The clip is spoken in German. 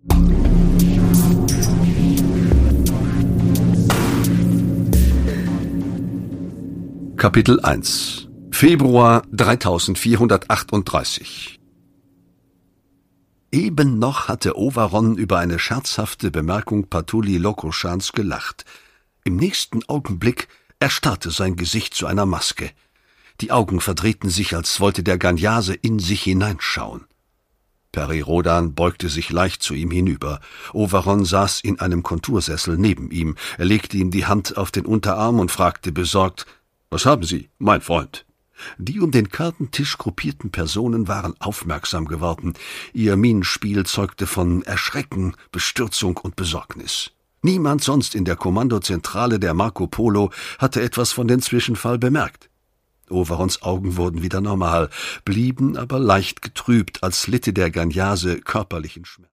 Kapitel 1 Februar 3438. Eben noch hatte Owaron über eine scherzhafte Bemerkung Patuli Lokoschans gelacht. Im nächsten Augenblick erstarrte sein Gesicht zu einer Maske. Die Augen verdrehten sich, als wollte der Ganyase in sich hineinschauen. Peri-Rodan beugte sich leicht zu ihm hinüber. Owaron saß in einem Kontursessel neben ihm. Er legte ihm die Hand auf den Unterarm und fragte besorgt: »Was haben Sie, mein Freund?« Die um den Kartentisch gruppierten Personen waren aufmerksam geworden. Ihr Mienenspiel zeugte von Erschrecken, Bestürzung und Besorgnis. Niemand sonst in der Kommandozentrale der Marco Polo hatte etwas von dem Zwischenfall bemerkt. Owarons Augen wurden wieder normal, blieben aber leicht getrübt, als litte der Ganyase körperlichen Schmerz.